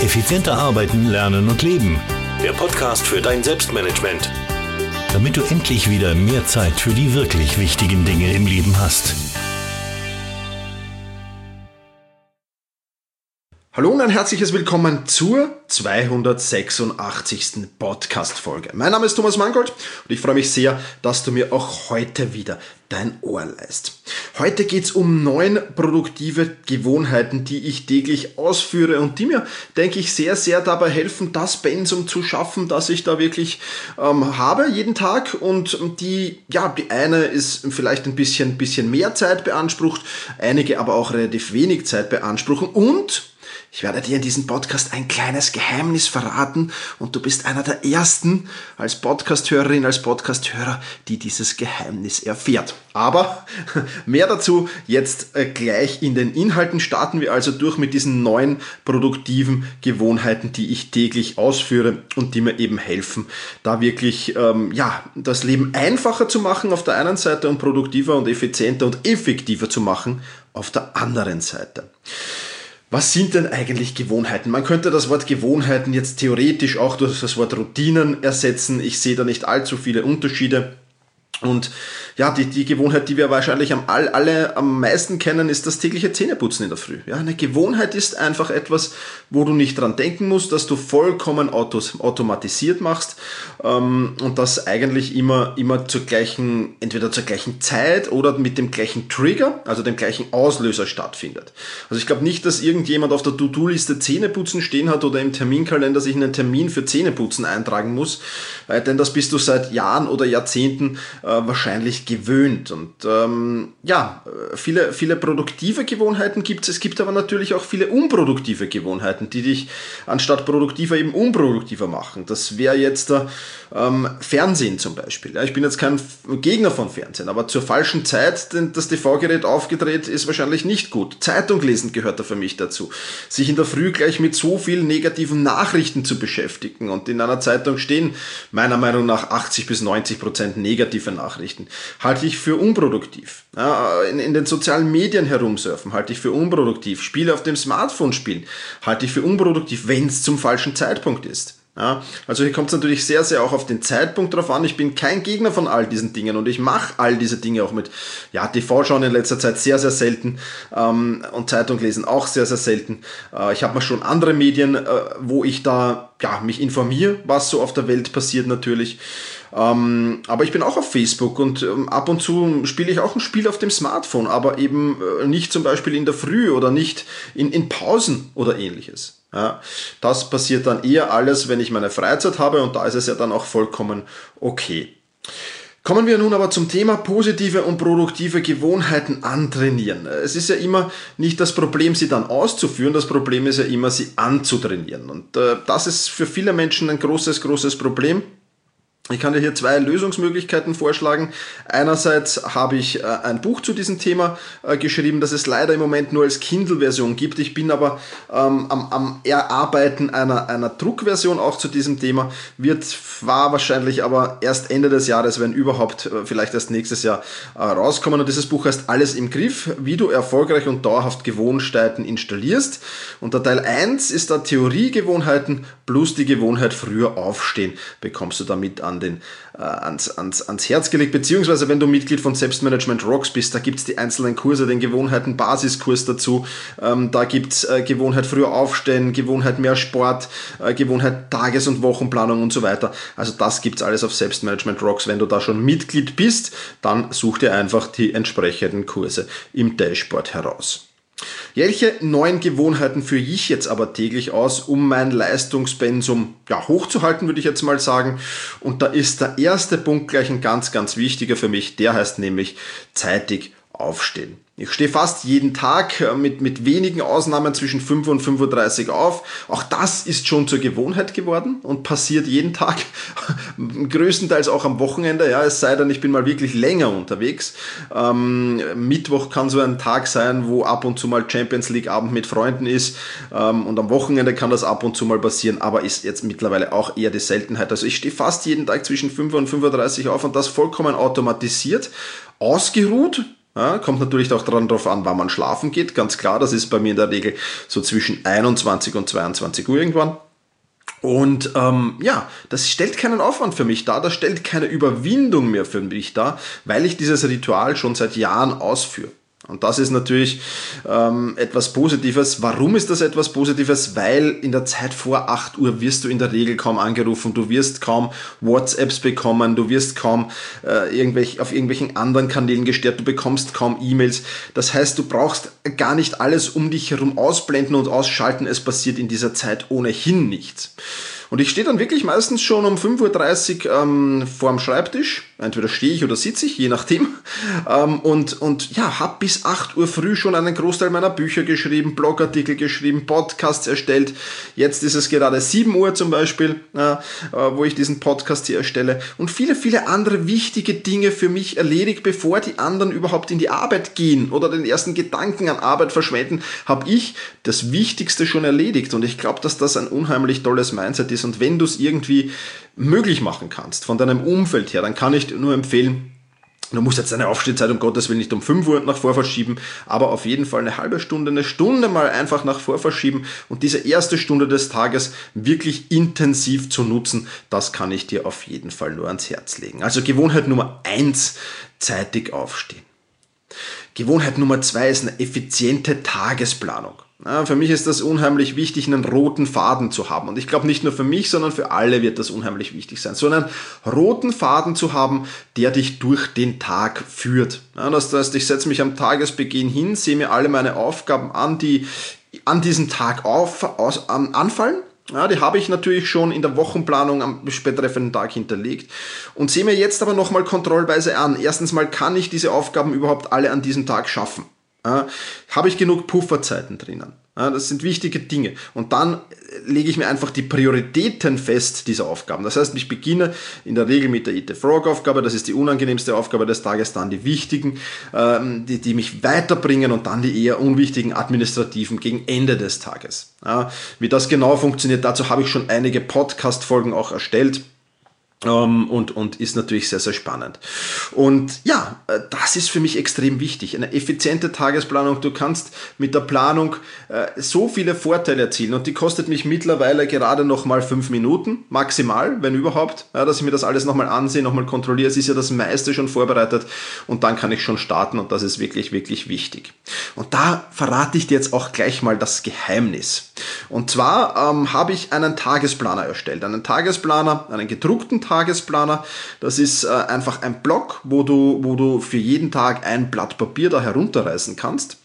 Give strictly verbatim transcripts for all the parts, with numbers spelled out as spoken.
Effizienter arbeiten, lernen und leben. Der Podcast für dein Selbstmanagement. Damit du endlich wieder mehr Zeit für die wirklich wichtigen Dinge im Leben hast. Hallo und ein herzliches Willkommen zur zweihundertsechsundachtzigsten Podcast-Folge. Mein Name ist Thomas Mangold und ich freue mich sehr, dass du mir auch heute wieder dein Ohr leihst. Heute geht es um neun produktive Gewohnheiten, die ich täglich ausführe und die mir, denke ich, sehr, sehr dabei helfen, das Pensum zu schaffen, das ich da wirklich ähm, habe jeden Tag. Und die, ja, die eine ist vielleicht ein bisschen, bisschen mehr Zeit beansprucht, einige aber auch relativ wenig Zeit beanspruchen und ich werde dir in diesem Podcast ein kleines Geheimnis verraten und du bist einer der Ersten als Podcast-Hörerin, als Podcast-Hörer, die dieses Geheimnis erfährt. Aber mehr dazu jetzt gleich in den Inhalten. Starten wir also durch mit diesen neun produktiven Gewohnheiten, die ich täglich ausführe und die mir eben helfen, da wirklich ähm, ja, das Leben einfacher zu machen auf der einen Seite und produktiver und effizienter und effektiver zu machen auf der anderen Seite. Was sind denn eigentlich Gewohnheiten? Man könnte das Wort Gewohnheiten jetzt theoretisch auch durch das Wort Routinen ersetzen. Ich sehe da nicht allzu viele Unterschiede. Und ja, die, die Gewohnheit, die wir wahrscheinlich am, all, alle am meisten kennen, ist das tägliche Zähneputzen in der Früh. Ja, eine Gewohnheit ist einfach etwas, wo du nicht dran denken musst, dass du vollkommen autos, automatisiert machst ähm, und das eigentlich immer, immer zur gleichen, entweder zur gleichen Zeit oder mit dem gleichen Trigger, also dem gleichen Auslöser stattfindet. Also ich glaube nicht, dass irgendjemand auf der To-Do-Liste Zähneputzen stehen hat oder im Terminkalender sich einen Termin für Zähneputzen eintragen muss, äh, denn das bist du seit Jahren oder Jahrzehnten wahrscheinlich gewöhnt. Und ähm, ja, viele, viele produktive Gewohnheiten gibt es. Es gibt aber natürlich auch viele unproduktive Gewohnheiten, die dich anstatt produktiver eben unproduktiver machen. Das wäre jetzt der ähm, Fernsehen zum Beispiel. Ja, ich bin jetzt kein Gegner von Fernsehen, aber zur falschen Zeit denn das T V-Gerät aufgedreht ist wahrscheinlich nicht gut. Zeitung lesen gehört da für mich dazu. Sich in der Früh gleich mit so vielen negativen Nachrichten zu beschäftigen und in einer Zeitung stehen meiner Meinung nach achtzig bis neunzig Prozent negative Nachrichten, halte ich für unproduktiv. Ja, in, in den sozialen Medien herumsurfen, halte ich für unproduktiv. Spiele auf dem Smartphone spielen, halte ich für unproduktiv, wenn es zum falschen Zeitpunkt ist. Ja, also hier kommt es natürlich sehr, sehr auch auf den Zeitpunkt drauf an. Ich bin kein Gegner von all diesen Dingen und ich mache all diese Dinge auch mit ja, T V schauen in letzter Zeit sehr, sehr selten ähm, und Zeitung lesen auch sehr, sehr selten. Äh, ich habe mal schon andere Medien, äh, wo ich da ja, mich informiere, was so auf der Welt passiert natürlich. Ähm, aber ich bin auch auf Facebook und ähm, ab und zu spiele ich auch ein Spiel auf dem Smartphone, aber eben äh, nicht zum Beispiel in der Früh oder nicht in, in Pausen oder ähnliches. Ja, das passiert dann eher alles, wenn ich meine Freizeit habe und da ist es ja dann auch vollkommen okay. Kommen wir nun aber zum Thema positive und produktive Gewohnheiten antrainieren. Es ist ja immer nicht das Problem, sie dann auszuführen, das Problem ist ja immer, sie anzutrainieren. Und äh, das ist für viele Menschen ein großes, großes Problem. Ich kann dir hier zwei Lösungsmöglichkeiten vorschlagen. Einerseits habe ich äh, ein Buch zu diesem Thema äh, geschrieben, das es leider im Moment nur als Kindle-Version gibt. Ich bin aber ähm, am, am Erarbeiten einer, einer Druckversion auch zu diesem Thema. Wird war wahrscheinlich aber erst Ende des Jahres, wenn überhaupt, äh, vielleicht erst nächstes Jahr äh, rauskommen. Und dieses Buch heißt Alles im Griff, wie du erfolgreich und dauerhaft Gewohnheiten installierst. Und der Teil eins ist da Theoriegewohnheiten plus die Gewohnheit früher aufstehen. Bekommst du damit an Den, äh, ans, ans, ans Herz gelegt, beziehungsweise wenn du Mitglied von Selbstmanagement Rocks bist, da gibt es die einzelnen Kurse, den Gewohnheiten-Basiskurs dazu, ähm, da gibt es äh, Gewohnheit früher aufstehen, Gewohnheit mehr Sport, äh, Gewohnheit Tages- und Wochenplanung und so weiter. Also das gibt es alles auf Selbstmanagement Rocks. Wenn du da schon Mitglied bist, dann such dir einfach die entsprechenden Kurse im Dashboard heraus. Welche neuen Gewohnheiten führe ich jetzt aber täglich aus, um mein Leistungspensum ja, hochzuhalten, würde ich jetzt mal sagen. Und da ist der erste Punkt gleich ein ganz, ganz wichtiger für mich. Der heißt nämlich zeitig aufstehen. Ich stehe fast jeden Tag mit, mit wenigen Ausnahmen zwischen fünf und fünfunddreißig auf. Auch das ist schon zur Gewohnheit geworden und passiert jeden Tag, größtenteils auch am Wochenende. Ja, es sei denn, ich bin mal wirklich länger unterwegs. Ähm, Mittwoch kann so ein Tag sein, wo ab und zu mal Champions League Abend mit Freunden ist. Ähm, und am Wochenende kann das ab und zu mal passieren, aber ist jetzt mittlerweile auch eher die Seltenheit. Also ich stehe fast jeden Tag zwischen fünf und fünfunddreißig auf und das vollkommen automatisiert, ausgeruht. Ja, kommt natürlich auch daran drauf an, wann man schlafen geht. Ganz klar, das ist bei mir in der Regel so zwischen einundzwanzig und zweiundzwanzig Uhr irgendwann. Und ähm, ja, das stellt keinen Aufwand für mich dar, das stellt keine Überwindung mehr für mich dar, weil ich dieses Ritual schon seit Jahren ausführe. Und das ist natürlich ähm, etwas Positives. Warum ist das etwas Positives? Weil in der Zeit vor acht Uhr wirst du in der Regel kaum angerufen, du wirst kaum WhatsApps bekommen, du wirst kaum äh, irgendwelch, auf irgendwelchen anderen Kanälen gestört, du bekommst kaum E-Mails. Das heißt, du brauchst gar nicht alles um dich herum ausblenden und ausschalten. Es passiert in dieser Zeit ohnehin nichts. Und ich stehe dann wirklich meistens schon um fünf Uhr dreißig ähm, vorm Schreibtisch. Entweder stehe ich oder sitze ich, je nachdem. Ähm, und, und ja, habe bis acht Uhr früh schon einen Großteil meiner Bücher geschrieben, Blogartikel geschrieben, Podcasts erstellt. Jetzt ist es gerade sieben Uhr zum Beispiel, äh, wo ich diesen Podcast hier erstelle. Und viele, viele andere wichtige Dinge für mich erledigt, bevor die anderen überhaupt in die Arbeit gehen oder den ersten Gedanken an Arbeit verschwenden, habe ich das Wichtigste schon erledigt. Und ich glaube, dass das ein unheimlich tolles Mindset ist. Und wenn du es irgendwie möglich machen kannst, von deinem Umfeld her, dann kann ich dir nur empfehlen, du musst jetzt deine Aufstehzeit um Gottes Willen nicht um fünf Uhr nach vor verschieben, aber auf jeden Fall eine halbe Stunde, eine Stunde mal einfach nach vor verschieben und diese erste Stunde des Tages wirklich intensiv zu nutzen, das kann ich dir auf jeden Fall nur ans Herz legen. Also Gewohnheit Nummer eins, zeitig aufstehen. Gewohnheit Nummer zwei ist eine effiziente Tagesplanung. Ja, für mich ist das unheimlich wichtig, einen roten Faden zu haben. Und ich glaube, nicht nur für mich, sondern für alle wird das unheimlich wichtig sein. So einen roten Faden zu haben, der dich durch den Tag führt. Ja, das heißt, ich setze mich am Tagesbeginn hin, sehe mir alle meine Aufgaben an, die an diesem Tag auf, aus, an, anfallen. Ja, die habe ich natürlich schon in der Wochenplanung am betreffenden Tag hinterlegt und sehe mir jetzt aber nochmal kontrollweise an. Erstens mal, kann ich diese Aufgaben überhaupt alle an diesem Tag schaffen? Ja, habe ich genug Pufferzeiten drinnen? Ja, das sind wichtige Dinge. Und dann lege ich mir einfach die Prioritäten fest dieser Aufgaben. Das heißt, ich beginne in der Regel mit der Eat the Frog-Aufgabe. Das ist die unangenehmste Aufgabe des Tages. Dann die wichtigen, ähm, die, die mich weiterbringen und dann die eher unwichtigen administrativen gegen Ende des Tages. Ja, wie das genau funktioniert, dazu habe ich schon einige Podcast-Folgen auch erstellt. Um, und, und ist natürlich sehr, sehr spannend. Und ja, das ist für mich extrem wichtig. Eine effiziente Tagesplanung. Du kannst mit der Planung äh, so viele Vorteile erzielen und die kostet mich mittlerweile gerade noch mal fünf Minuten, maximal, wenn überhaupt, ja, dass ich mir das alles nochmal ansehe, nochmal kontrolliere. Es ist ja das meiste schon vorbereitet und dann kann ich schon starten und das ist wirklich, wirklich wichtig. Und da verrate ich dir jetzt auch gleich mal das Geheimnis. Und zwar ähm, habe ich einen Tagesplaner erstellt. Einen Tagesplaner, einen gedruckten Tagesplaner. Das ist äh, einfach ein Block, wo du, wo du für jeden Tag ein Blatt Papier da herunterreißen kannst.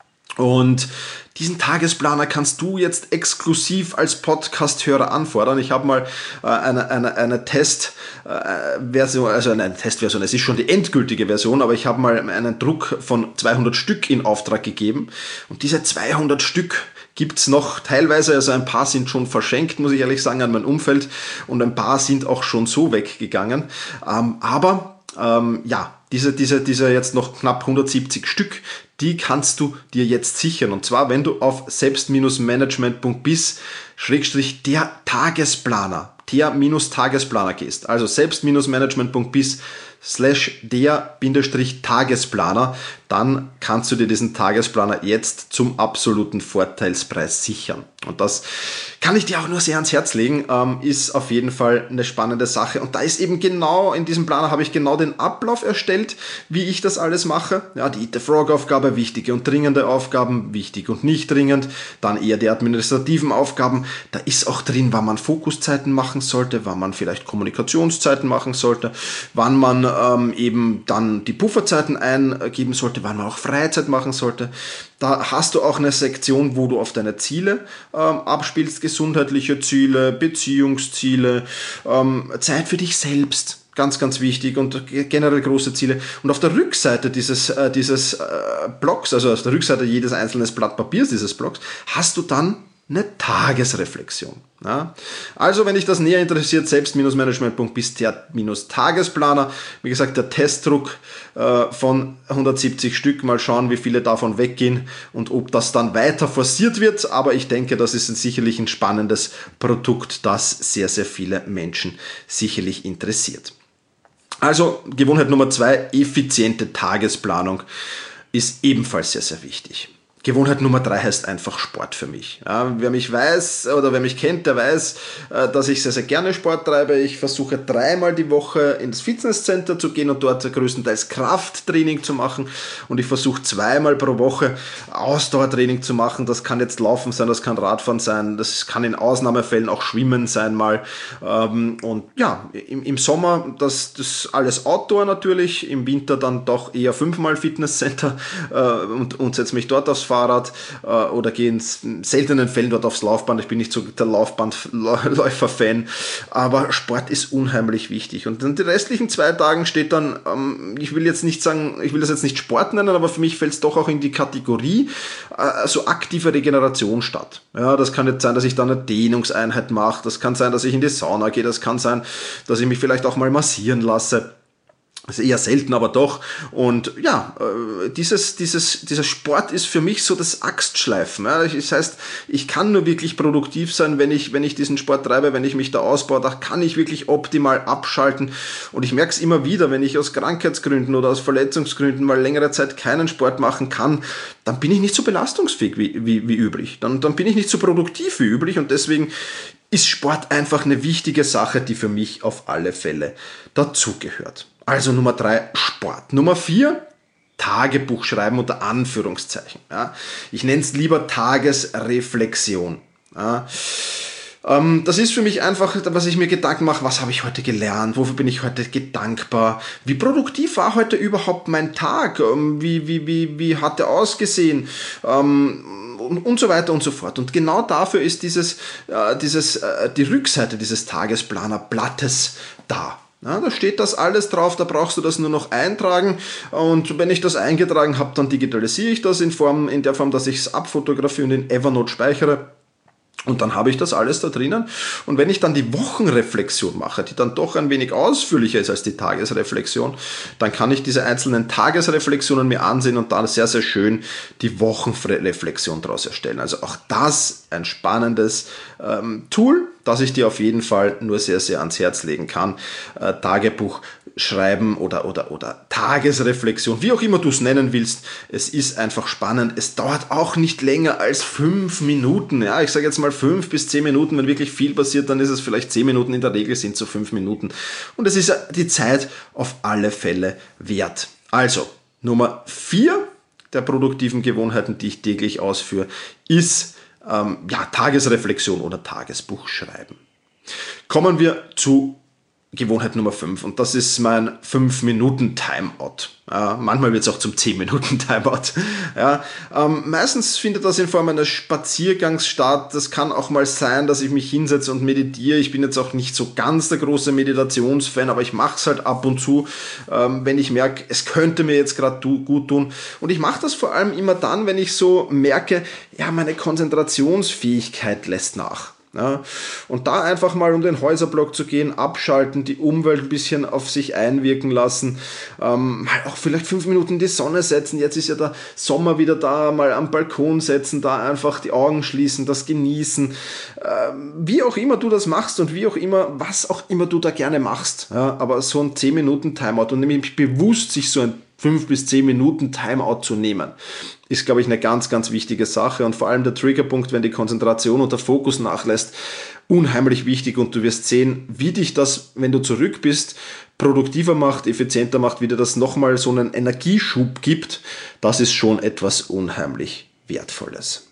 Und diesen Tagesplaner kannst du jetzt exklusiv als Podcast-Hörer anfordern. Ich habe mal äh, eine, eine, eine Testversion, äh, also eine Testversion, es ist schon die endgültige Version, aber ich habe mal einen Druck von zweihundert Stück in Auftrag gegeben. Und diese zweihundert Stück gibt's noch teilweise, also ein paar sind schon verschenkt, muss ich ehrlich sagen, an mein Umfeld und ein paar sind auch schon so weggegangen. Ähm, aber ähm, ja, diese, diese, diese jetzt noch knapp hundertsiebzig Stück, die kannst du dir jetzt sichern. Und zwar, wenn du auf selbst-management punkt biz Schrägstrich der Tagesplaner, der-Tagesplaner gehst. Also selbst-management punkt biz slash der Bindestrich Tagesplaner, dann kannst du dir diesen Tagesplaner jetzt zum absoluten Vorteilspreis sichern. Und das kann ich dir auch nur sehr ans Herz legen, ähm, ist auf jeden Fall eine spannende Sache. Und da ist eben genau, in diesem Planer habe ich genau den Ablauf erstellt, wie ich das alles mache. Ja, die Eat the Frog-Aufgabe, wichtige und dringende Aufgaben, wichtig und nicht dringend. Dann eher die administrativen Aufgaben. Da ist auch drin, wann man Fokuszeiten machen sollte, wann man vielleicht Kommunikationszeiten machen sollte, wann man ähm, eben dann die Pufferzeiten eingeben sollte, wann man auch Freizeit machen sollte. Da hast du auch eine Sektion, wo du auf deine Ziele ähm, abspielst, gesundheitliche Ziele, Beziehungsziele, ähm, Zeit für dich selbst. Ganz, ganz wichtig und generell große Ziele. Und auf der Rückseite dieses, äh, dieses äh, Blocks, also auf der Rückseite jedes einzelnen Blatt Papiers dieses Blocks, hast du dann eine Tagesreflexion. Ja? Also, wenn dich das näher interessiert, selbst-management punkt biz der Tagesplaner. Wie gesagt, der Testdruck äh, von hundertsiebzig Stück. Mal schauen, wie viele davon weggehen und ob das dann weiter forciert wird. Aber ich denke, das ist ein, sicherlich ein spannendes Produkt, das sehr, sehr viele Menschen sicherlich interessiert. Also Gewohnheit Nummer zwei, effiziente Tagesplanung. ist ebenfalls sehr, sehr wichtig. Gewohnheit Nummer drei heißt einfach Sport für mich. Ja, wer mich weiß oder wer mich kennt, der weiß, dass ich sehr, sehr gerne Sport treibe. Ich versuche dreimal die Woche ins Fitnesscenter zu gehen und dort größtenteils Krafttraining zu machen. Und ich versuche zweimal pro Woche Ausdauertraining zu machen. Das kann jetzt Laufen sein, das kann Radfahren sein, das kann in Ausnahmefällen auch Schwimmen sein mal. Und ja, im, im Sommer das, das alles Outdoor natürlich, im Winter dann doch eher fünfmal Fitnesscenter und, und setze mich dort aufs Fahrrad. Fahrrad äh, oder gehe in seltenen Fällen dort aufs Laufband. Ich bin nicht so der Laufbandläufer-Fan, aber Sport ist unheimlich wichtig. Und in den restlichen zwei Tagen steht dann, ähm, ich will jetzt nicht sagen, ich will das jetzt nicht Sport nennen, aber für mich fällt es doch auch in die Kategorie äh, so aktive Regeneration statt. Ja, das kann jetzt sein, dass ich dann eine Dehnungseinheit mache, das kann sein, dass ich in die Sauna gehe, das kann sein, dass ich mich vielleicht auch mal massieren lasse. Also eher selten, aber doch. Und ja, dieses, dieses, dieser Sport ist für mich so das Axtschleifen. Ja. Das heißt, ich kann nur wirklich produktiv sein, wenn ich, wenn ich diesen Sport treibe, wenn ich mich da ausbaue, da kann ich wirklich optimal abschalten. Und ich merke es immer wieder, wenn ich aus Krankheitsgründen oder aus Verletzungsgründen mal längere Zeit keinen Sport machen kann, dann bin ich nicht so belastungsfähig wie, wie, wie üblich. Dann, dann bin ich nicht so produktiv wie üblich und deswegen ist Sport einfach eine wichtige Sache, die für mich auf alle Fälle dazugehört. Also Nummer drei, Sport. Nummer vier, Tagebuch schreiben unter Anführungszeichen. Ja. Ich nenne es lieber Tagesreflexion. Ja. Ähm, das ist für mich einfach, was ich mir Gedanken mache, was habe ich heute gelernt, wofür bin ich heute gedankbar, wie produktiv war heute überhaupt mein Tag, ähm, wie, wie, wie, wie hat er ausgesehen, ähm, und, und so weiter und so fort. Und genau dafür ist dieses, äh, dieses, äh, die Rückseite dieses Tagesplanerblattes da. Ja, da steht das alles drauf, da brauchst du das nur noch eintragen und wenn ich das eingetragen habe, dann digitalisiere ich das in Form, in der Form, dass ich es abfotografiere und in Evernote speichere. Und dann habe ich das alles da drinnen. Und wenn ich dann die Wochenreflexion mache, die dann doch ein wenig ausführlicher ist als die Tagesreflexion, dann kann ich diese einzelnen Tagesreflexionen mir ansehen und dann sehr, sehr schön die Wochenreflexion daraus erstellen. Also auch das ein spannendes ähm, Tool, das ich dir auf jeden Fall nur sehr, sehr ans Herz legen kann. Äh, Tagebuch schreiben oder, oder, oder Tagesreflexion, wie auch immer du es nennen willst. Es ist einfach spannend. Es dauert auch nicht länger als fünf Minuten. Ja, ich sage jetzt mal fünf bis zehn Minuten. Wenn wirklich viel passiert, dann ist es vielleicht zehn Minuten. In der Regel sind es so fünf Minuten. Und es ist die Zeit auf alle Fälle wert. Also, Nummer vier der produktiven Gewohnheiten, die ich täglich ausführe, ist ähm, ja, Tagesreflexion oder Tagesbuch schreiben. Kommen wir zu Gewohnheit Nummer fünf und das ist mein fünf Minuten Timeout. Ja, manchmal wird es auch zum zehn Minuten Timeout. Ja, ähm, meistens findet das in Form eines Spaziergangs statt. Das kann auch mal sein, dass ich mich hinsetze und meditiere. Ich bin jetzt auch nicht so ganz der große Meditationsfan, aber ich mache es halt ab und zu, ähm, wenn ich merke, es könnte mir jetzt gerade gut tun. Und ich mache das vor allem immer dann, wenn ich so merke, ja, meine Konzentrationsfähigkeit lässt nach. Ja, und da einfach mal um den Häuserblock zu gehen, abschalten, die Umwelt ein bisschen auf sich einwirken lassen, ähm, mal auch vielleicht fünf Minuten in die Sonne setzen, jetzt ist ja der Sommer wieder da, mal am Balkon setzen, da einfach die Augen schließen, das genießen, ähm, wie auch immer du das machst und wie auch immer, was auch immer du da gerne machst, ja, aber so ein zehn Minuten Timeout und nämlich bewusst sich so ein fünf bis zehn Minuten Timeout zu nehmen, ist, glaube ich, eine ganz, ganz wichtige Sache und vor allem der Triggerpunkt, wenn die Konzentration und der Fokus nachlässt, unheimlich wichtig und du wirst sehen, wie dich das, wenn du zurück bist, produktiver macht, effizienter macht, wie dir das nochmal so einen Energieschub gibt, das ist schon etwas unheimlich Wertvolles.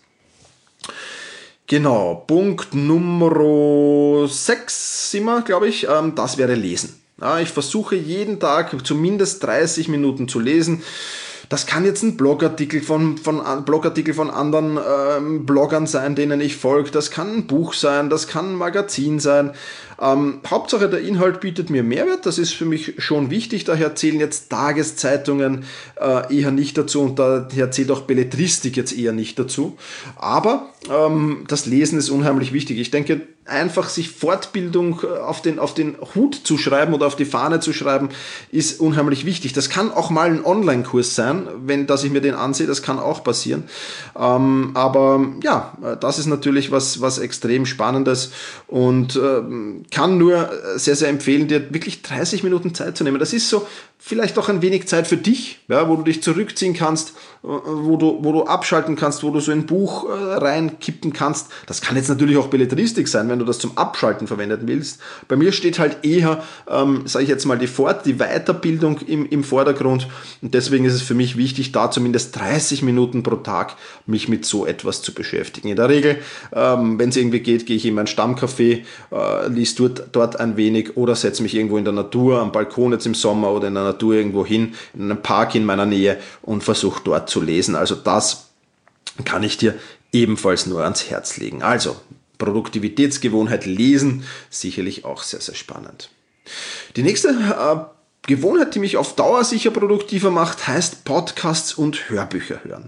Genau, Punkt Nummer sechs sind wir, glaube ich, das wäre Lesen. Ja, ich versuche jeden Tag zumindest dreißig Minuten zu lesen. Das kann jetzt ein Blogartikel von, von, Blogartikel von anderen ähm, Bloggern sein, denen ich folge. Das kann ein Buch sein, das kann ein Magazin sein. Ähm, Hauptsache der Inhalt bietet mir Mehrwert, das ist für mich schon wichtig. Daher zählen jetzt Tageszeitungen äh, eher nicht dazu und daher zählt auch Belletristik jetzt eher nicht dazu. Aber ähm, das Lesen ist unheimlich wichtig. Ich denke, einfach sich Fortbildung auf den, auf den Hut zu schreiben oder auf die Fahne zu schreiben, ist unheimlich wichtig. Das kann auch mal ein Online-Kurs sein, wenn dass ich mir den ansehe, das kann auch passieren. Ähm, aber ja, das ist natürlich was, was extrem Spannendes und ähm, kann nur sehr, sehr empfehlen, dir wirklich dreißig Minuten Zeit zu nehmen. Das ist so vielleicht auch ein wenig Zeit für dich, ja, wo du dich zurückziehen kannst, wo du, wo du abschalten kannst, wo du so ein Buch äh, reinkippen kannst. Das kann jetzt natürlich auch Belletristik sein, wenn du das zum Abschalten verwenden willst. Bei mir steht halt eher, ähm, sage ich jetzt mal, die Fort-, die Weiterbildung im, im Vordergrund. Und deswegen ist es für mich wichtig, da zumindest dreißig Minuten pro Tag mich mit so etwas zu beschäftigen. In der Regel, ähm, wenn es irgendwie geht, gehe ich in mein Stammcafé, äh, lies dort, dort ein wenig oder setze mich irgendwo in der Natur, am Balkon jetzt im Sommer oder in der Natur irgendwo hin, in einem Park in meiner Nähe und versuche dort zu lesen. Also das kann ich dir ebenfalls nur ans Herz legen. Also Produktivitätsgewohnheit lesen, sicherlich auch sehr, sehr spannend. Die nächste äh, Gewohnheit, die mich auf Dauer sicher produktiver macht, heißt Podcasts und Hörbücher hören.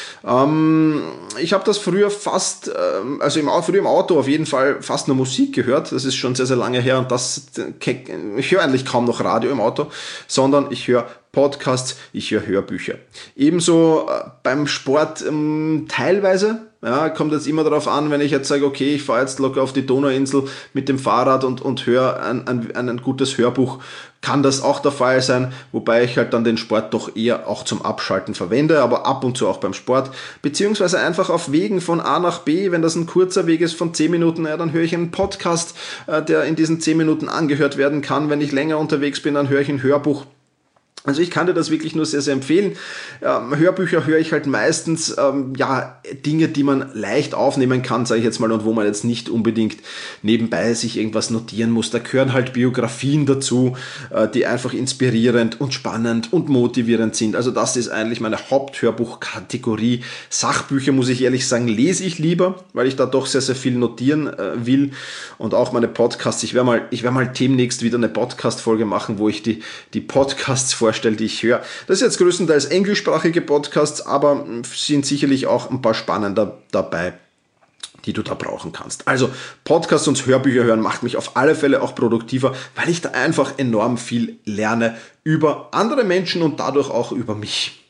Ähm, ich habe das früher fast, ähm, also im, früher im Auto auf jeden Fall fast nur Musik gehört. Das ist schon sehr, sehr lange her und das, ich höre eigentlich kaum noch Radio im Auto, sondern ich höre Podcasts, ich höre Hörbücher. Ebenso äh, beim Sport ähm, teilweise. Ja, kommt jetzt immer darauf an, wenn ich jetzt sage, okay, ich fahre jetzt locker auf die Donauinsel mit dem Fahrrad und, und höre ein, ein, ein gutes Hörbuch, kann das auch der Fall sein, wobei ich halt dann den Sport doch eher auch zum Abschalten verwende, aber ab und zu auch beim Sport, beziehungsweise einfach auf Wegen von A nach B, wenn das ein kurzer Weg ist von zehn Minuten, ja, dann höre ich einen Podcast, äh, der in diesen zehn Minuten angehört werden kann. Wenn ich länger unterwegs bin, dann höre ich ein Hörbuch. Also ich kann dir das wirklich nur sehr, sehr empfehlen. Ähm, Hörbücher höre ich halt meistens ähm, ja Dinge, die man leicht aufnehmen kann, sage ich jetzt mal, und wo man jetzt nicht unbedingt nebenbei sich irgendwas notieren muss. Da gehören halt Biografien dazu, äh, die einfach inspirierend und spannend und motivierend sind. Also das ist eigentlich meine Haupthörbuchkategorie. Sachbücher, muss ich ehrlich sagen, lese ich lieber, weil ich da doch sehr, sehr viel notieren äh, will. Und auch meine Podcasts. Ich werde mal, ich werde mal demnächst wieder eine Podcast-Folge machen, wo ich die, die Podcasts vorstelle, die ich höre. Das ist jetzt größtenteils englischsprachige Podcasts, aber sind sicherlich auch ein paar spannender dabei, die du da brauchen kannst. Also Podcasts und Hörbücher hören macht mich auf alle Fälle auch produktiver, weil ich da einfach enorm viel lerne über andere Menschen und dadurch auch über mich.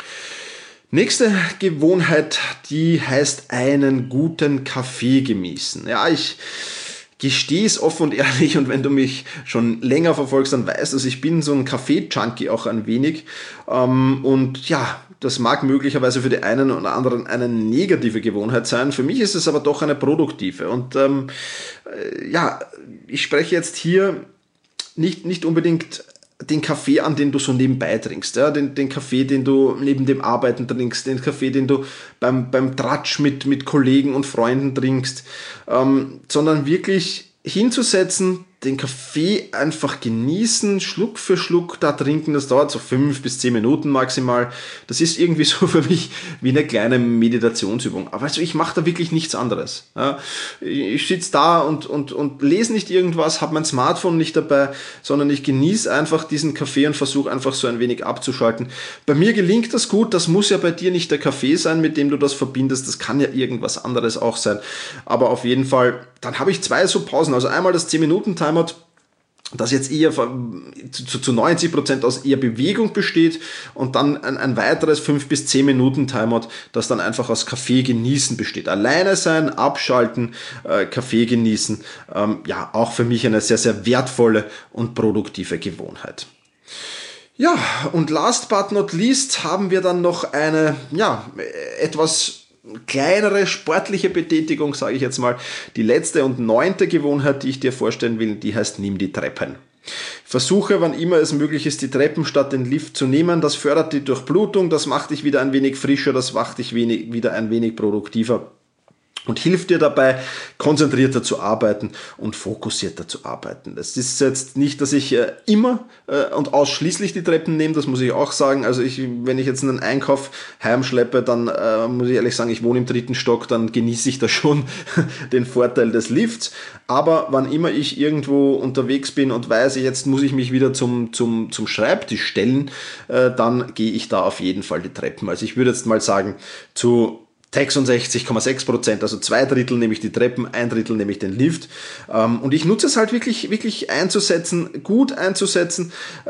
Nächste Gewohnheit, die heißt einen guten Kaffee genießen. Ja, ich gestehe es offen und ehrlich, und wenn du mich schon länger verfolgst, dann weißt du, ich bin so ein Kaffee-Junkie auch ein wenig. Und ja, das mag möglicherweise für die einen oder anderen eine negative Gewohnheit sein. Für mich ist es aber doch eine produktive. Und ähm, ja, ich spreche jetzt hier nicht, nicht unbedingt den Kaffee an, den du so nebenbei trinkst, ja, den, den Kaffee, den du neben dem Arbeiten trinkst, den Kaffee, den du beim, beim Tratsch mit, mit Kollegen und Freunden trinkst, ähm, sondern wirklich hinzusetzen, den Kaffee einfach genießen, Schluck für Schluck da trinken, das dauert so fünf bis zehn Minuten maximal. Das ist irgendwie so für mich wie eine kleine Meditationsübung. Aber also ich mache da wirklich nichts anderes. Ja, ich sitze da und, und, und lese nicht irgendwas, habe mein Smartphone nicht dabei, sondern ich genieße einfach diesen Kaffee und versuche einfach so ein wenig abzuschalten. Bei mir gelingt das gut, das muss ja bei dir nicht der Kaffee sein, mit dem du das verbindest, das kann ja irgendwas anderes auch sein. Aber auf jeden Fall, dann habe ich zwei so Pausen, also einmal das zehn Minuten Timer, das jetzt eher zu, zu neunzig Prozent aus eher Bewegung besteht und dann ein, ein weiteres fünf bis zehn Minuten Timeout, das dann einfach aus Kaffee genießen besteht. Alleine sein, abschalten, äh, Kaffee genießen, ähm, ja, auch für mich eine sehr, sehr wertvolle und produktive Gewohnheit. Ja, und last but not least haben wir dann noch eine, ja, etwas kleinere sportliche Betätigung, sage ich jetzt mal. Die letzte und neunte Gewohnheit, die ich dir vorstellen will, die heißt, nimm die Treppen. Versuche, wann immer es möglich ist, die Treppen statt den Lift zu nehmen. Das fördert die Durchblutung, das macht dich wieder ein wenig frischer, das macht dich wenig, wieder ein wenig produktiver. Und hilft dir dabei, konzentrierter zu arbeiten und fokussierter zu arbeiten. Das ist jetzt nicht, dass ich äh, immer äh, und ausschließlich die Treppen nehme, das muss ich auch sagen. Also ich, wenn ich jetzt einen Einkauf heimschleppe, dann äh, muss ich ehrlich sagen, ich wohne im dritten Stock, dann genieße ich da schon den Vorteil des Lifts. Aber wann immer ich irgendwo unterwegs bin und weiß, jetzt muss ich mich wieder zum, zum, zum Schreibtisch stellen, äh, dann gehe ich da auf jeden Fall die Treppen. Also ich würde jetzt mal sagen, zu sechsundsechzig Komma sechs Prozent, also zwei Drittel nehme ich die Treppen, ein Drittel nehme ich den Lift. Und ich nutze es halt wirklich, wirklich einzusetzen, gut einzusetzen,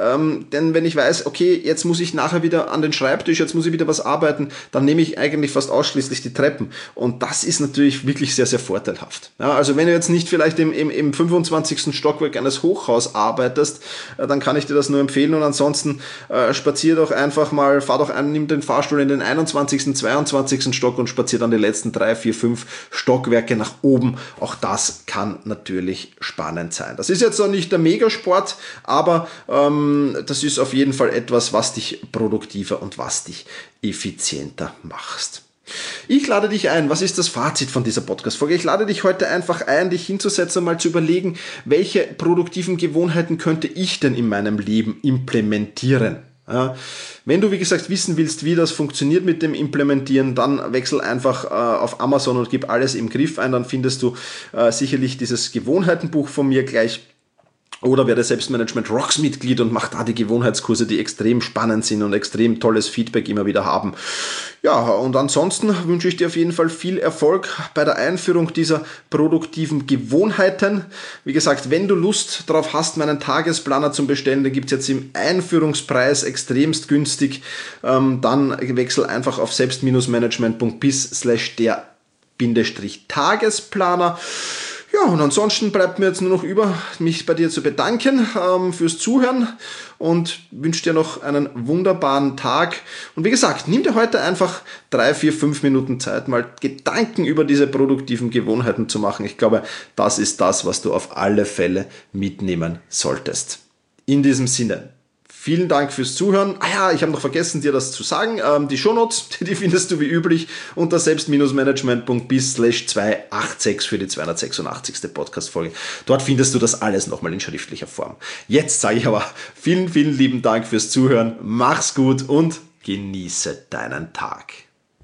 denn wenn ich weiß, okay, jetzt muss ich nachher wieder an den Schreibtisch, jetzt muss ich wieder was arbeiten, dann nehme ich eigentlich fast ausschließlich die Treppen. Und das ist natürlich wirklich sehr, sehr vorteilhaft. Ja, also wenn du jetzt nicht vielleicht im, im, im fünfundzwanzigsten Stockwerk eines Hochhauses arbeitest, dann kann ich dir das nur empfehlen und ansonsten äh, spazier doch einfach mal, fahr doch ein, nimm den Fahrstuhl in den einundzwanzigsten, zweiundzwanzigsten Stock und spaziert dann die letzten drei, vier, fünf Stockwerke nach oben. Auch das kann natürlich spannend sein. Das ist jetzt noch nicht der Megasport, aber ähm, das ist auf jeden Fall etwas, was dich produktiver und was dich effizienter macht. Ich lade dich ein, was ist das Fazit von dieser Podcast-Folge? Ich lade dich heute einfach ein, dich hinzusetzen und mal zu überlegen, welche produktiven Gewohnheiten könnte ich denn in meinem Leben implementieren? Ja, wenn du, wie gesagt, wissen willst, wie das funktioniert mit dem Implementieren, dann wechsel einfach äh, auf Amazon und gib alles im Griff ein, dann findest du äh, sicherlich dieses Gewohnheitenbuch von mir gleich. Oder werde Selbstmanagement Rocks Mitglied und mach da die Gewohnheitskurse, die extrem spannend sind und extrem tolles Feedback immer wieder haben. Ja, und ansonsten wünsche ich dir auf jeden Fall viel Erfolg bei der Einführung dieser produktiven Gewohnheiten. Wie gesagt, wenn du Lust drauf hast, meinen Tagesplaner zu bestellen, den gibt's jetzt im Einführungspreis extremst günstig, ähm, dann wechsel einfach auf selbst-management.bis slash der Bindestrich Tagesplaner. Ja, und ansonsten bleibt mir jetzt nur noch über, mich bei dir zu bedanken ähm, fürs Zuhören und wünsche dir noch einen wunderbaren Tag. Und wie gesagt, nimm dir heute einfach drei, vier, fünf Minuten Zeit, mal Gedanken über diese produktiven Gewohnheiten zu machen. Ich glaube, das ist das, was du auf alle Fälle mitnehmen solltest. In diesem Sinne. Vielen Dank fürs Zuhören. Ah ja, ich habe noch vergessen, dir das zu sagen. Ähm, die Shownotes, die findest du wie üblich unter selbst-management.bis slash zweihundertsechsundachtzig für die zweihundertsechsundachtzigste Podcast-Folge. Dort findest du das alles nochmal in schriftlicher Form. Jetzt sage ich aber vielen, vielen lieben Dank fürs Zuhören. Mach's gut und genieße deinen Tag.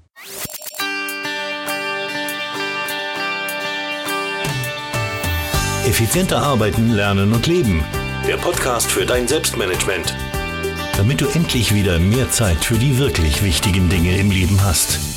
Effizienter arbeiten, lernen und leben. Der Podcast für dein Selbstmanagement. Damit du endlich wieder mehr Zeit für die wirklich wichtigen Dinge im Leben hast.